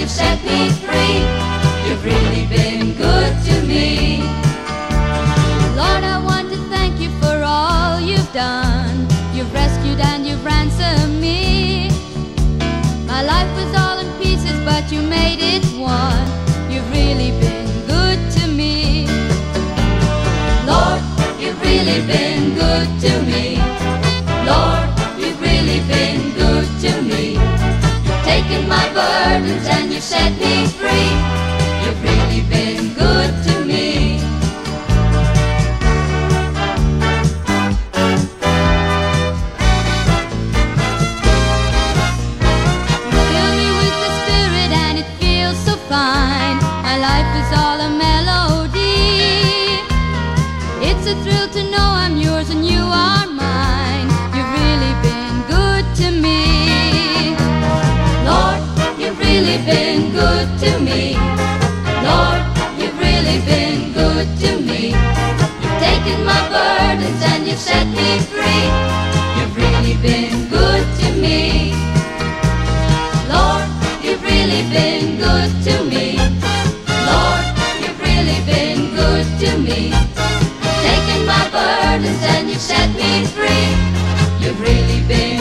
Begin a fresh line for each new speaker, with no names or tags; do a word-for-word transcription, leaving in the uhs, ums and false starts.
you've set me free. You've really been good to me.
Lord, I want to thank you for all you've done. You've rescued and you've ransomed me. My life was all in pieces, but you made it one. You've really been good to me.
Lord, you've really been good to me. Lord, you've really been good to me. You've taken my burdens and you've set me free. You've really been good to me.
You fill me with the Spirit and it feels so fine. My life is all a melody. It's a thrill to know I'm yours and you are mine. You've really been good to me.
Lord, you've really been good to me. Lord, you've really been good to me. You've taken my burdens and you've set me free. You've really been good to me. Lord, you've really been good to me. Lord, you've really been good to me. You've taken my burdens and you've set me free. You've really been